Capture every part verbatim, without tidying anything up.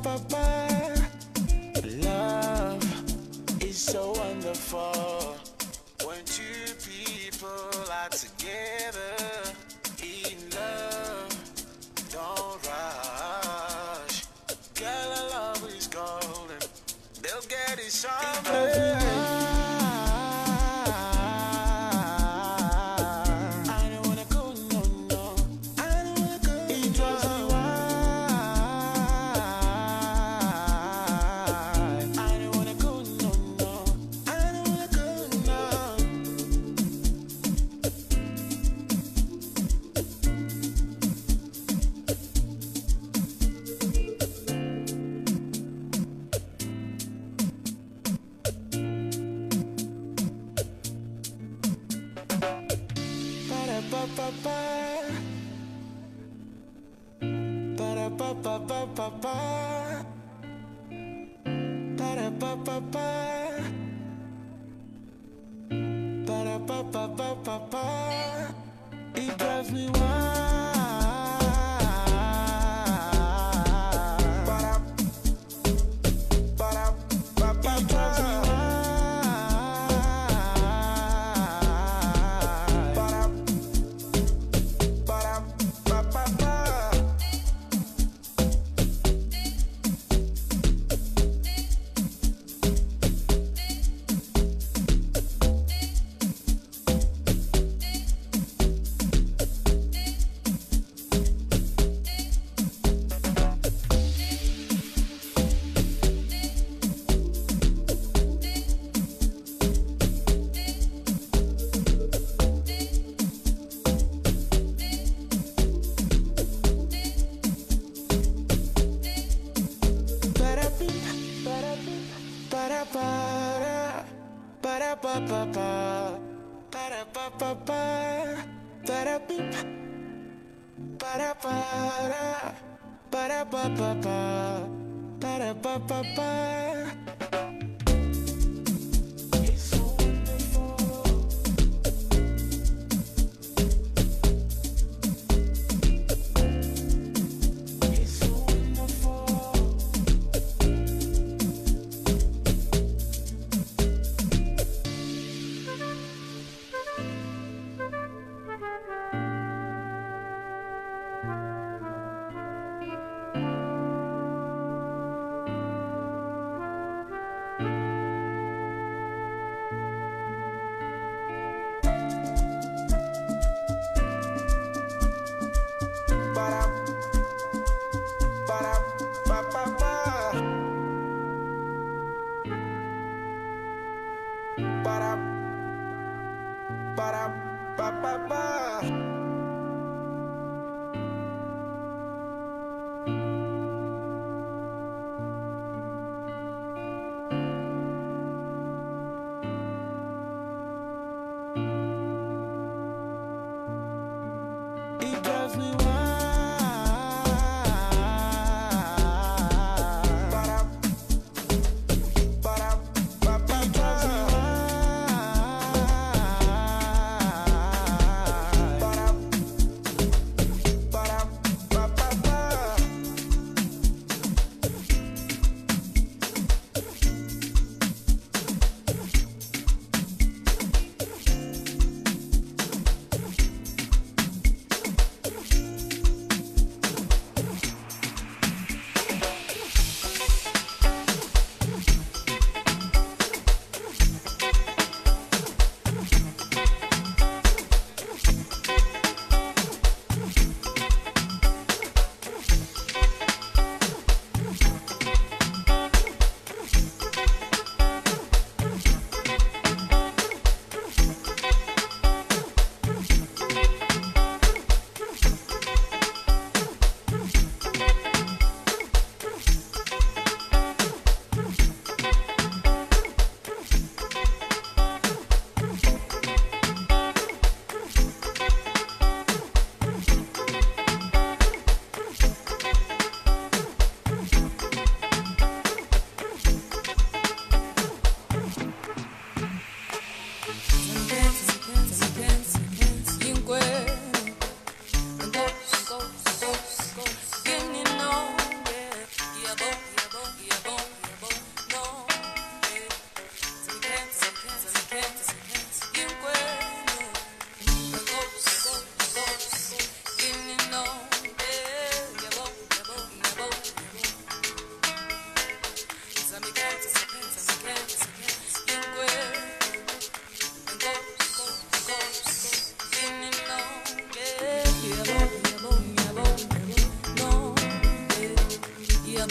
Love is so wonderful when two people are together in love. Don't rush, girl, our love is golden. They'll get it someday. It drives me wild. It drives me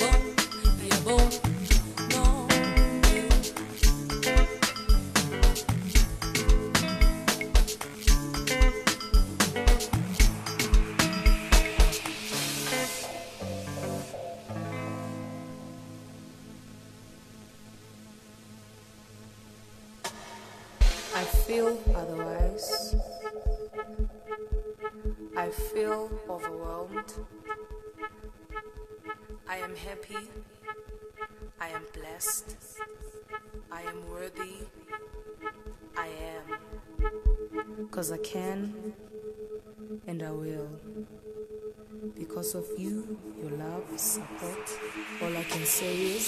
I feel otherwise. I feel overwhelmed. I am happy. I am blessed. I am worthy. I am. Because I can and I will. Because of you, your love, support, all I can say is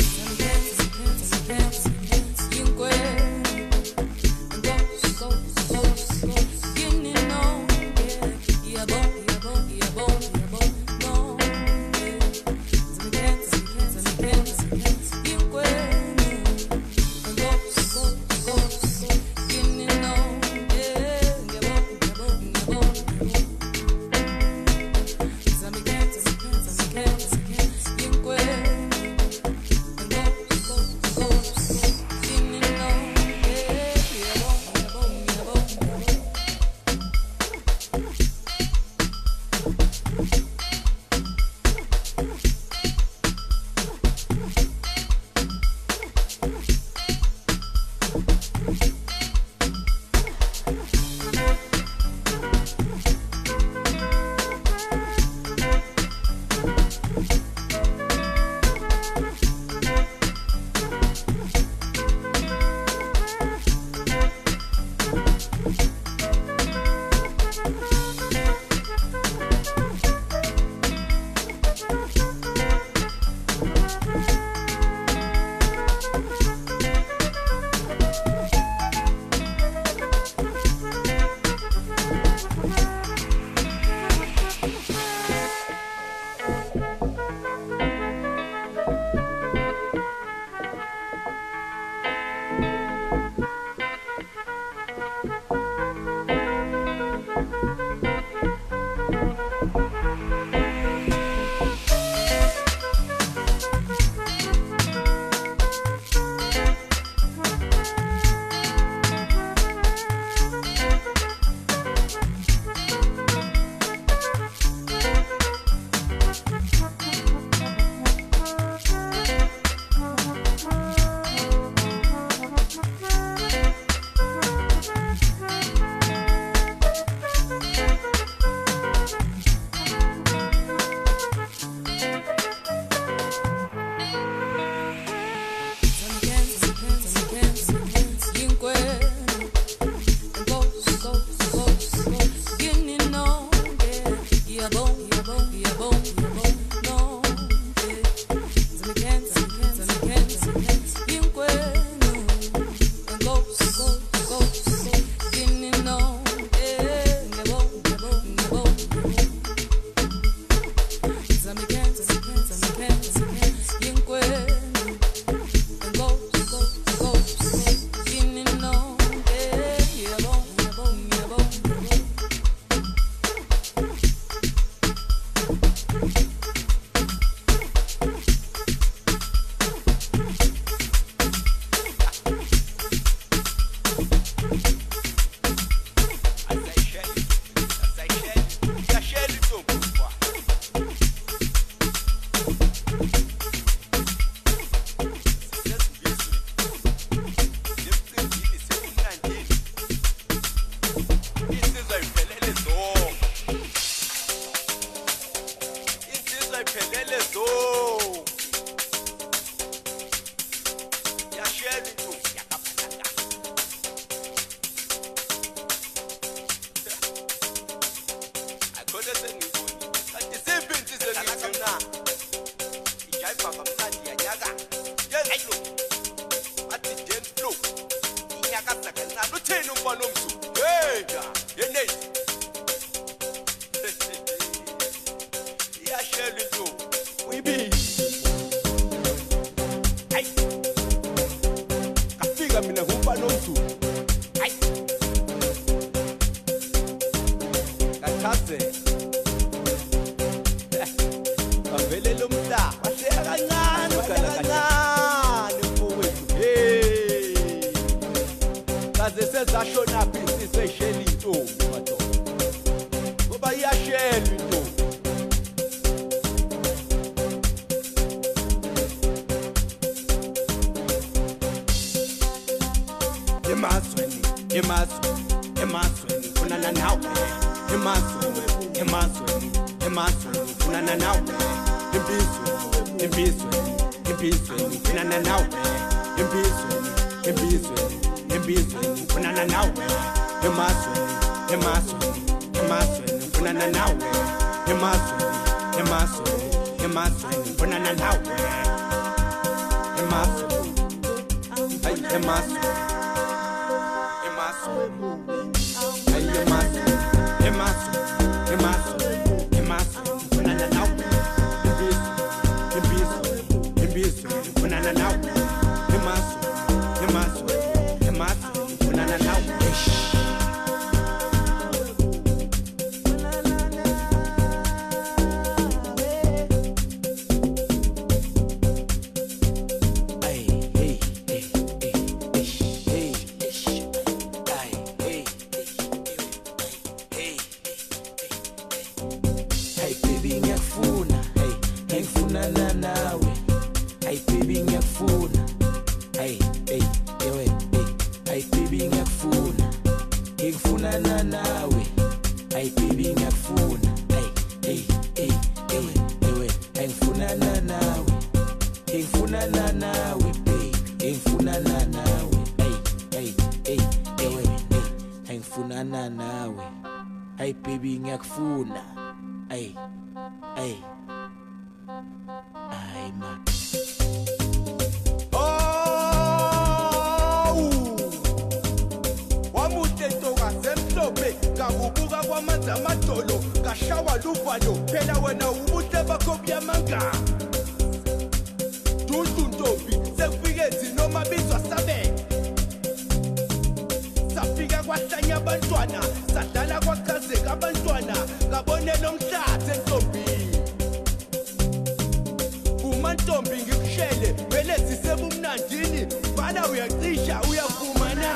Avele lumda, wahle kancane. sashona phi seshela intombi madoda ngoba iyashela intombi emazweni emazweni emazweni funana nawe emazweni emazweni emazweni funana nawe embizweni embizweni embizweni funana nawe embizweni embizweni embizweni funana nawe emazweni emazweni emazweni funana nawe emazweni emazweni emazweni funana nawe emazweni ay emazweni ay emazweni emazweni emazweni emazweni funana nawe embizweni embizweni embizweni funana nawe emazweni emazweni emazweni funana nawe ngiyakufuna ay ay ay man oh wamude ntoka semhlophe kabubuka kwamanzi amadolo kashawa luvalo phela wena ubuhle bakho buyamanga dudu ntombi sekufike zinoma bizwa sabe safika kwahlanya abantwana sadlala kwachazeka abantwana ngabonela omhlathi entombini uma ntombi ngikushele vele zisebumnandini bala uyacisha uyafumana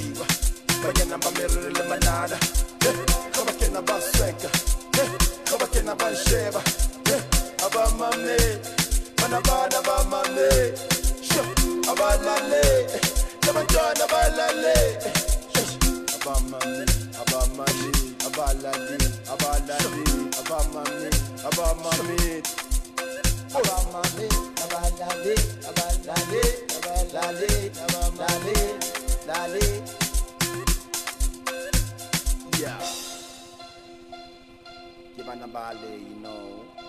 Banyana ba merele manana, eh, kama kena ba swenka, eh, kama bonke nabansheba abamame banabana bamame abalale nabantwana balale abamame abamame abalale abalale abamame abamame abamame abalale abalale abalale abamame lale. Yeah. Give an abale, you know.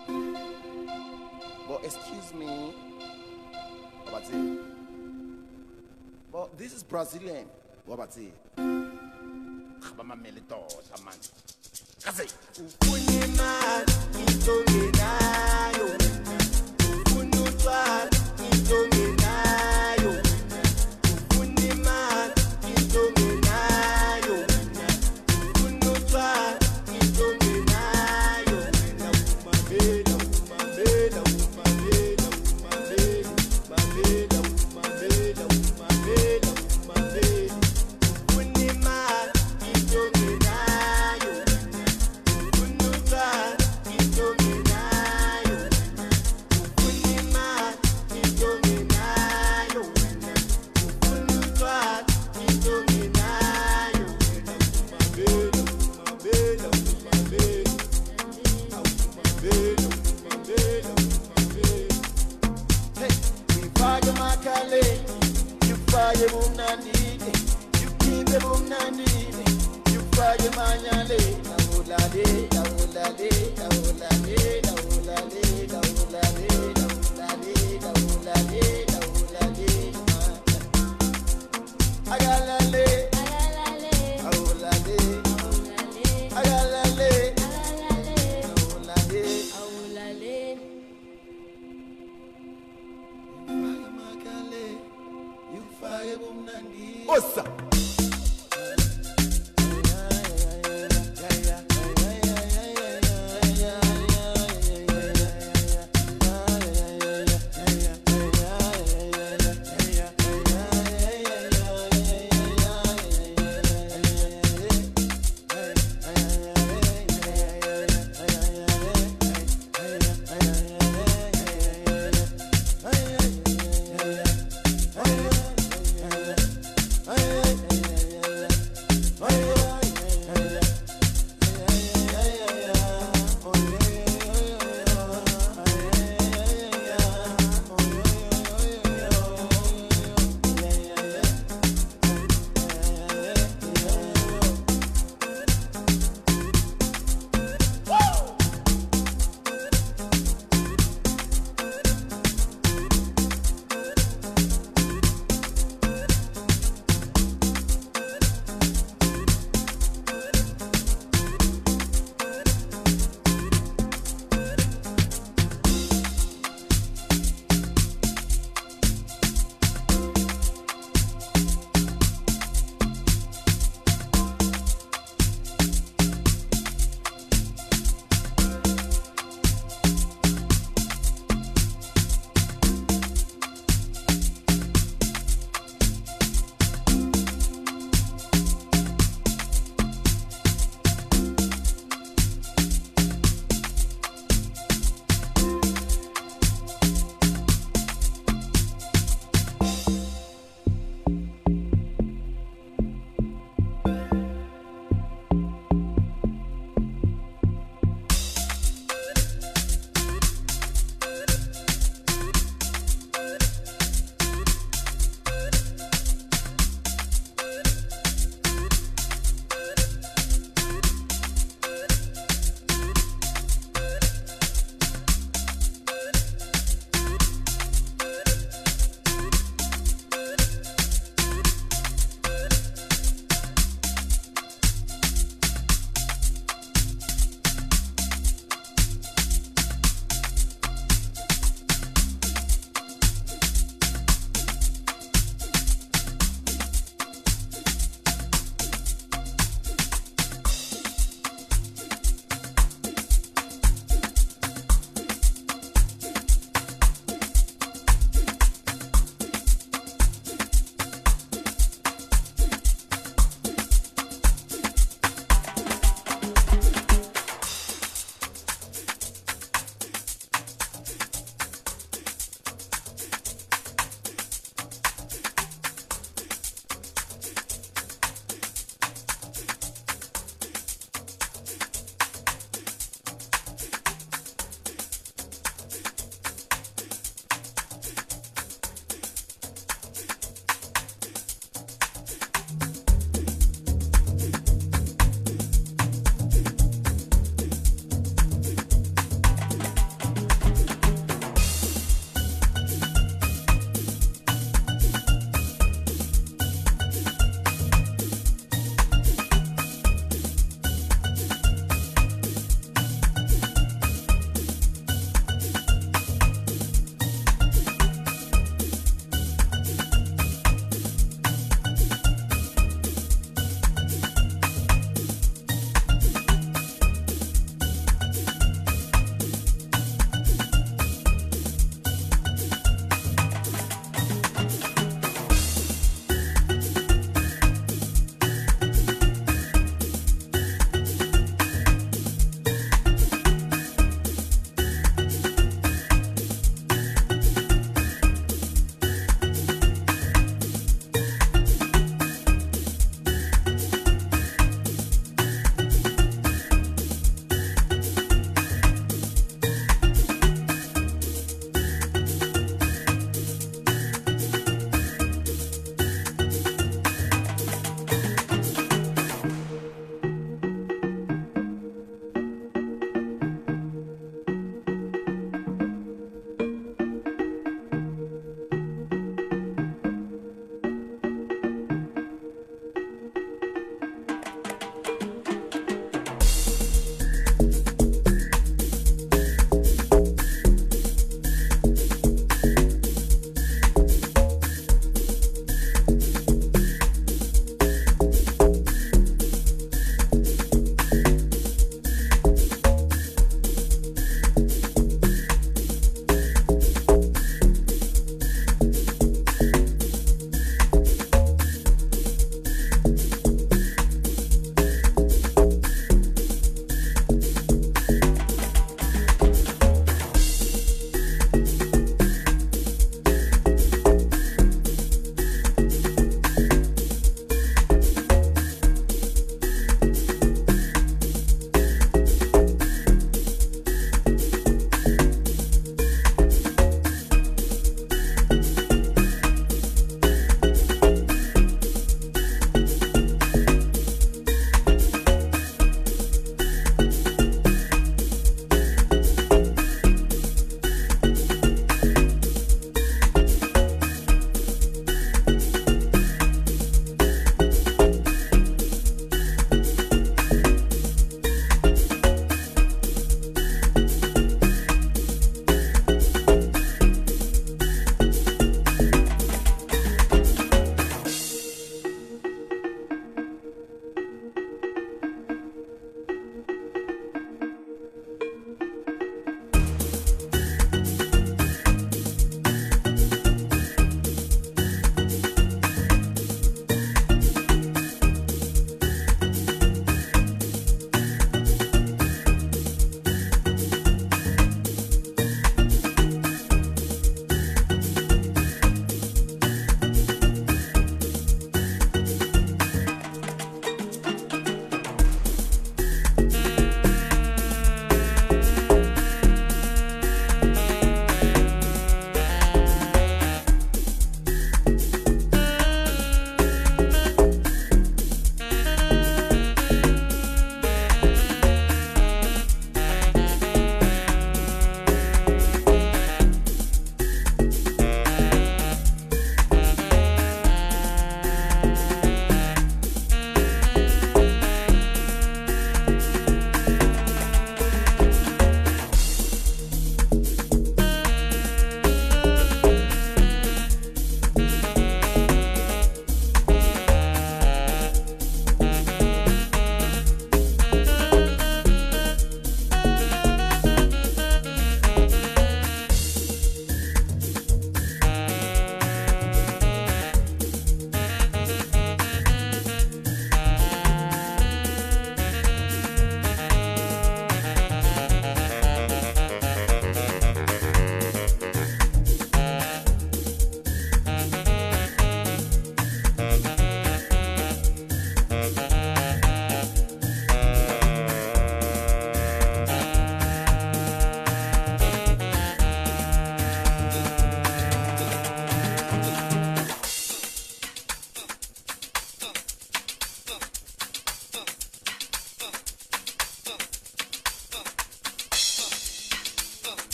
But excuse me. What about it? But this is Brazilian. What about it? Kabama melito, shaman. Kazi. Ufunima itominayo. Ufunutwa itominayo. Ufunima itominayo. Ufunutwa itominayo. Umamela, umamela, umamela, umamela, umamela, umamela, umamela, umamela. Ufunima itominayo. Ufunutwa itominayo. Ufunima itominayo. Ufunutwa itominayo. Umamela, umamela, umamela. Umamela, umamela, umamela. Hey, ngifake makale, ngifake bumnandini, ngiphiwe bumnandini, ngifake manyale, awulale, awulale, awulale, awulale, awulale, awulale, awulale, awulale, agalale, awulale, agalale, awulale. Ossa.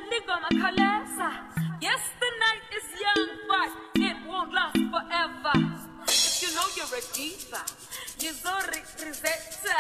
Yes, the night is young, but it won't last forever. If you know you're a diva, you're so representa.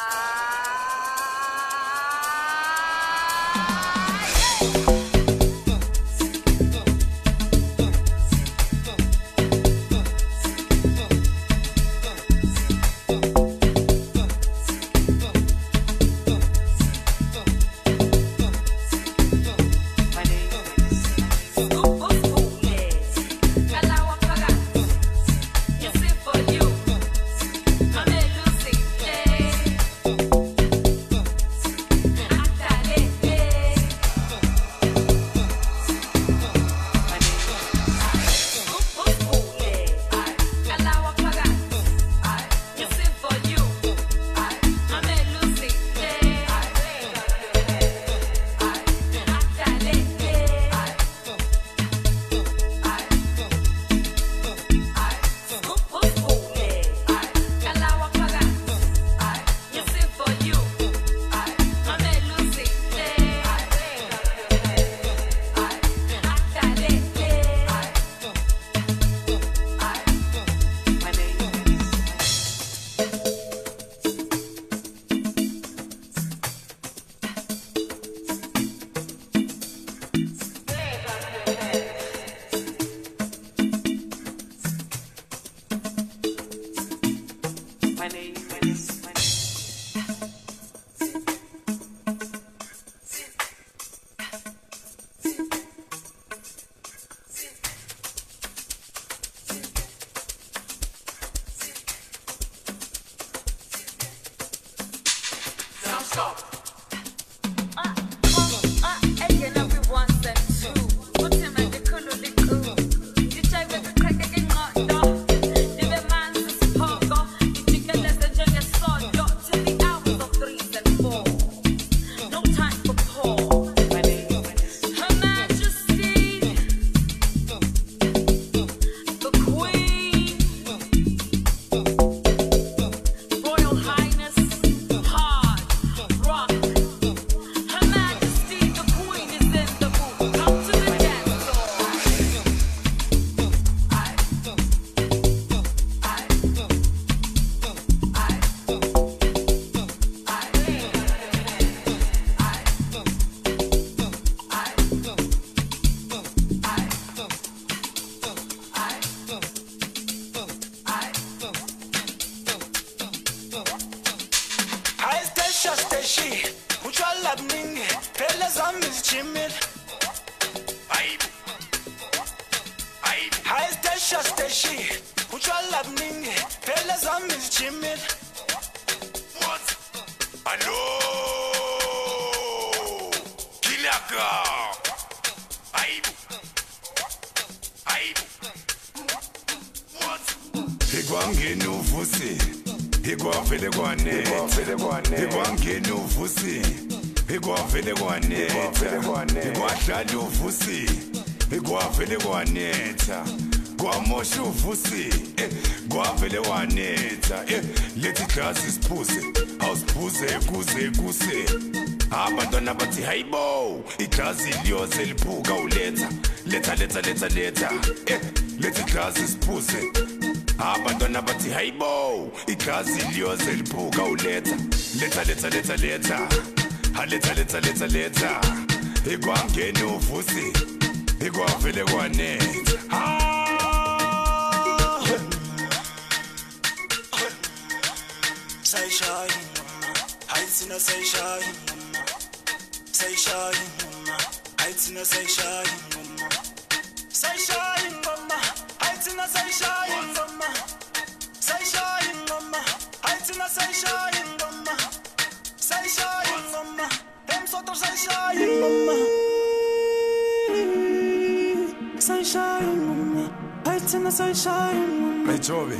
Majobe,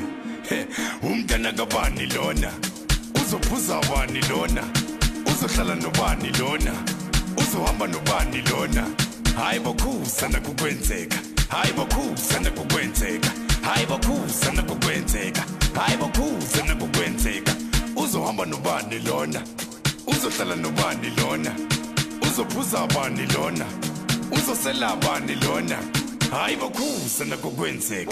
umntana kabani lona, uzophuza bani lona, uzohlala nobani lona, uzohamba nobani lona. Hayi bokhusana kukwenzeka, hayi bokhusana kukwenzeka, hayi bokhusana kukwenzeka, hayi bokhusana kukwenzeka. Uzohamba nobani lona, uzohlala nobani lona, uzophuza bani lona, uzosela bani lona hayi bokhuza nakokwenzeka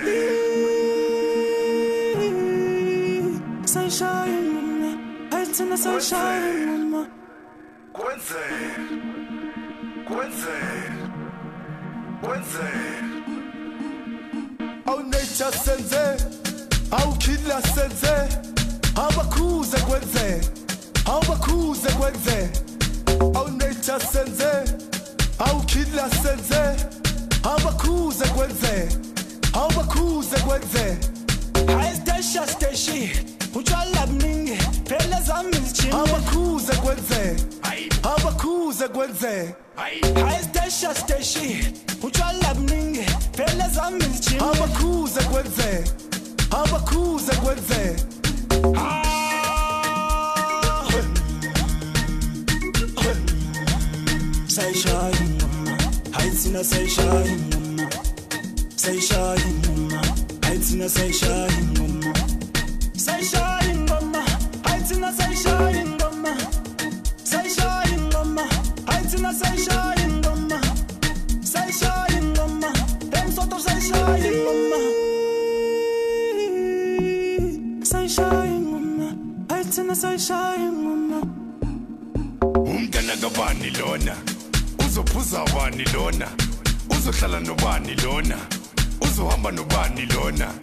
Sunshine mama heights in the sunshine mama kwenzeka kwenzeka kwenzeka Aw nature senze, aw kidla senze, abakhuze kwenze, abakhuze kwenze. Aw nature senze, aw kidla senze, abakhuze kwenze, abakhuze kwenze. Hayestasha stashi utshwala buningi phela zami izijini Abakhuze kwenze, abakhuze kwenze. Hayestasha stashi utshwala buningi phela zami izijini Abakhuze kwenze, abakhuze kwenze. Say shine mama heights in the say shine mama Say shine mama heights in the say shine mama Say shine mama heights in the say shine mama Say shine mama heights in the say shine mama Say shine mama them sort of say shine mama Say shine mama heights in the say shine mama umntana kabani lona uzophuza bani lona uzohlala nobani lona uzohamba nobani lona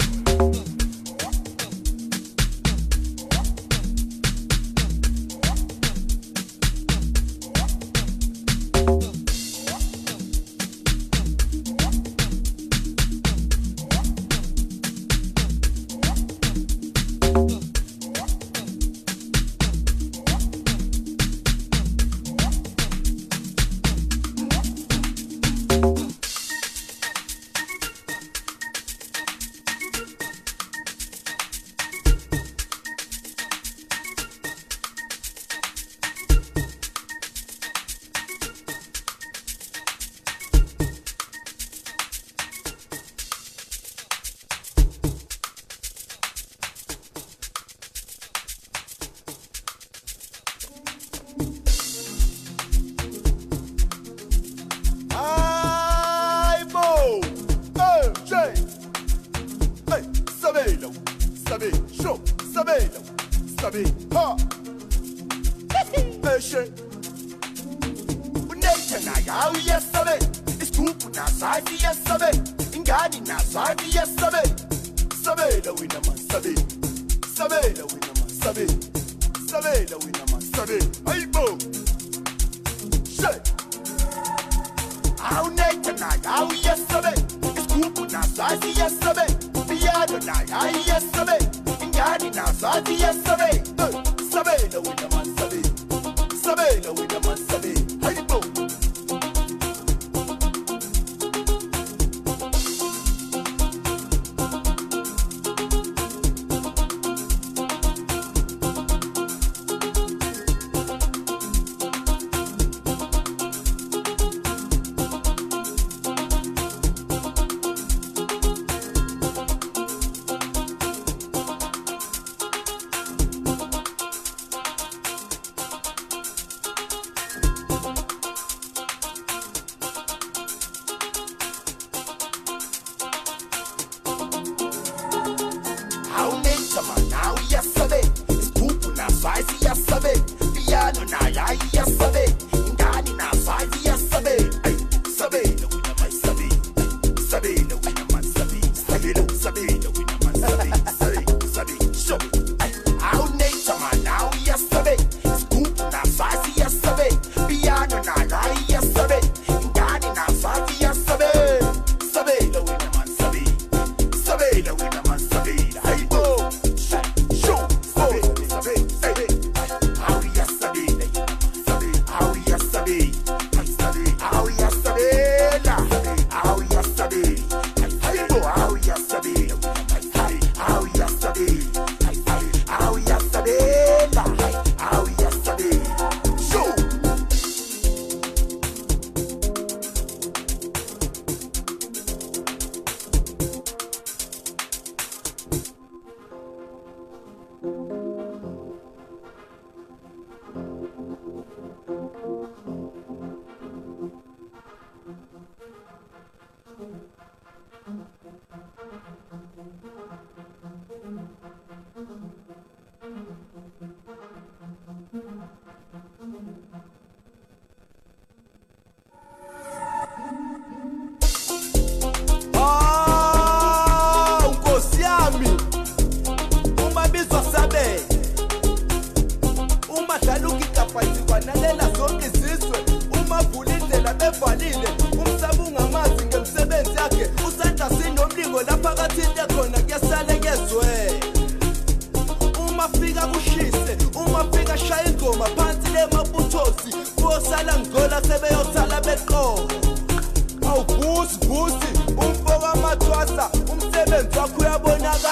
banalela zonke izizwe uma vula indlela bevalile umhlaba ungamazi ngemsebenzi yakhe usanda sinomlingo lapha kathinte khona kuyasale kezwe uma fika kushise uma fika shaya ingoma phansi le mabuthosi kusala ngola sebeyosala beqo awuvusi vusi umfoka amathwasa umsebenzi wakho uyabonakala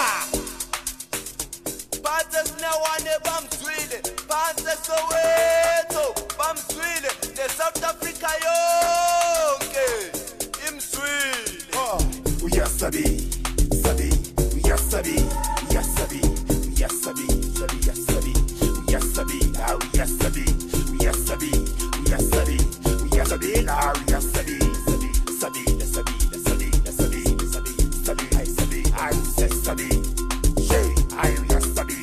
phansi sinawane bamzwile phansi Soweto bamzwile neSouth Africa yonke imzwile oh uyasabi sabi uyasabi uyasabi uyasabi sabi uyasabi uyasabi ah uyasabi uyasabi uyasabi uyasabi ah uyasabi sabi sabi sabi sabi sabi sabi sabi I sabi I say sabi say I uyasabi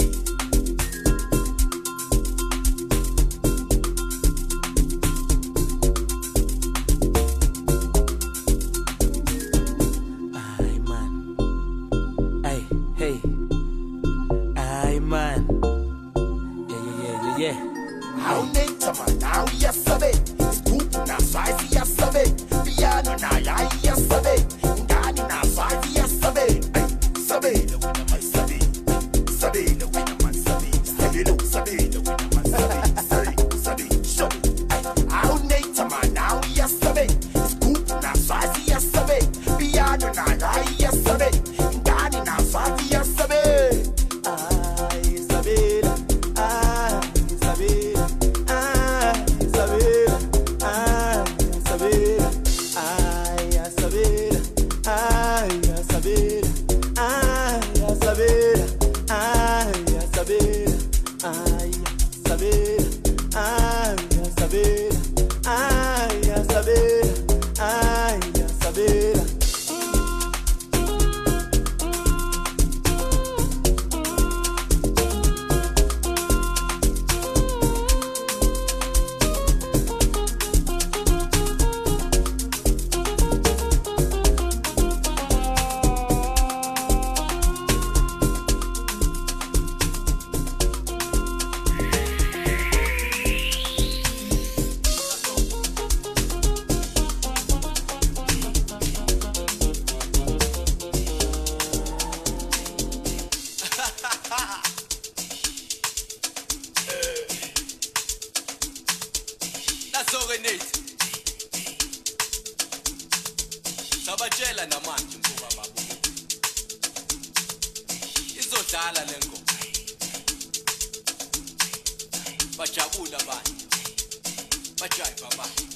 Sabatshela namanje mbuka babo izodlala lengo bajabula bani bajayiva bani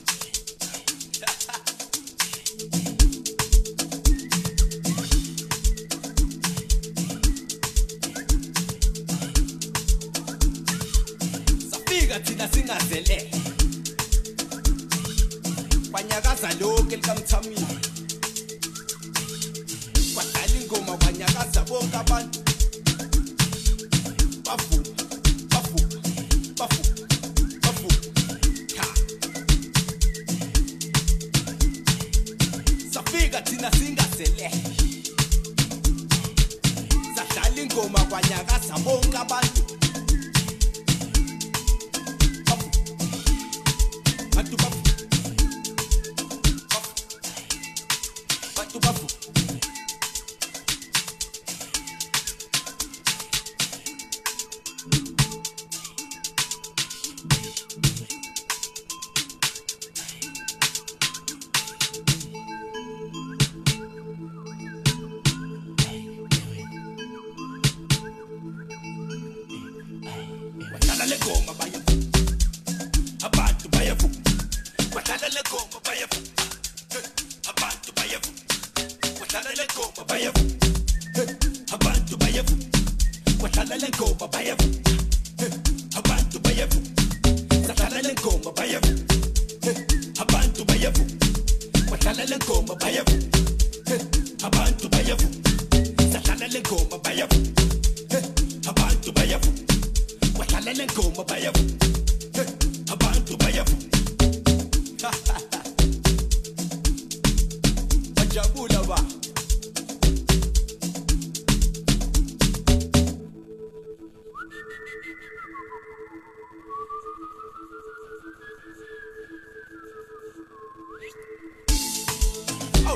safika thina singazele banyakaza lokho elikamthamile badlala ingoma banyakaza bonke abantu bavuma bavuma bavuma bavuma safika thina singazele sadlala ingoma banyakaza bonke abantu bantu bavuma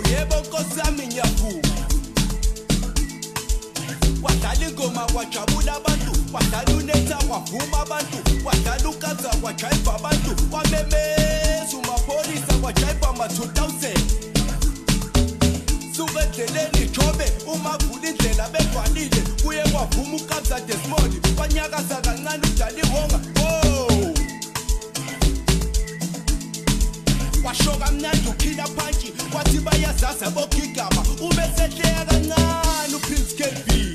awuyebo nkosami ngiyavuma wadlala ingoma kwajabula abantu wadlala unetha kwavuma abantu wadlala ukanza kwajayiva abantu wamemeza umapholisa kwajayiva ama-two thousand suka endleleni jobe umavula indlela bevalile kuye kwavuma ukanza Desmond kwanyakaza kancane udala ihonga oh washoka mnandi ukhila phantsi kwathi bayazaza bokigaba ubesehleka kancane uPrince K B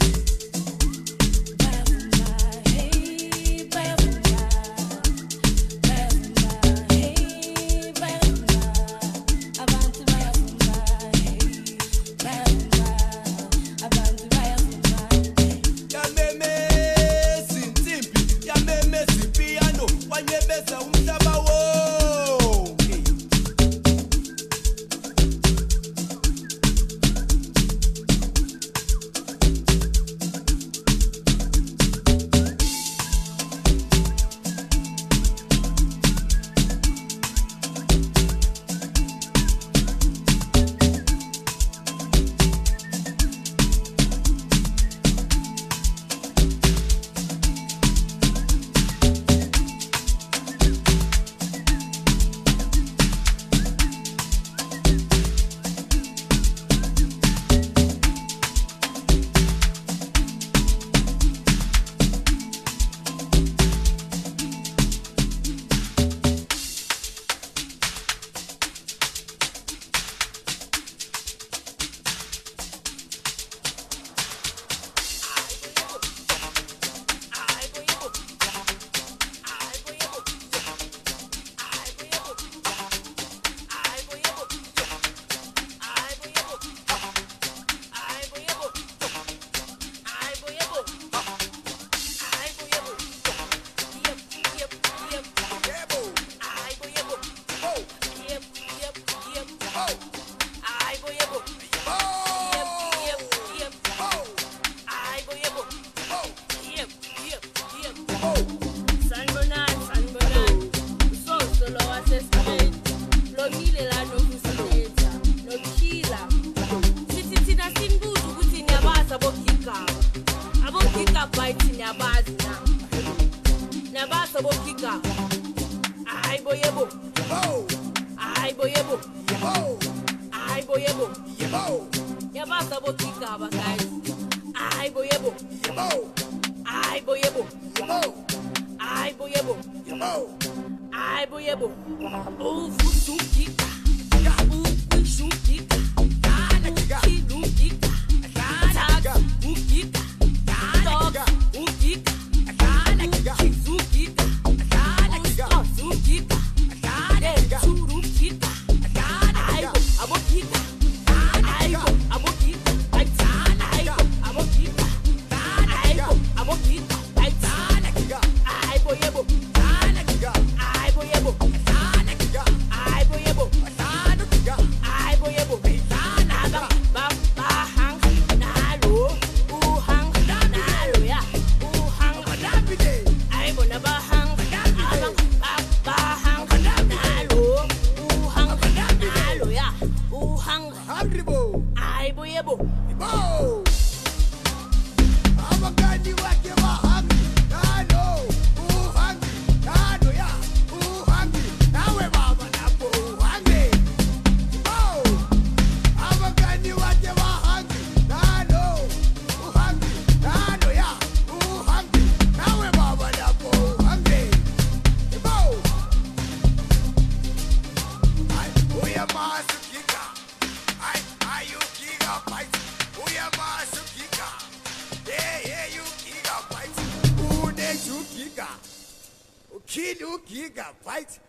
Gigabyte,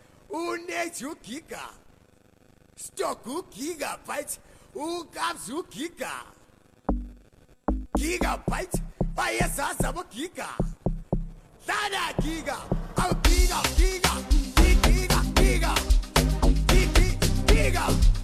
unezu giga, stoku gigabyte, ukabzu giga, gigabyte, bayazaza bo giga, dada giga, au giga, giga, giga, giga, giga, giga.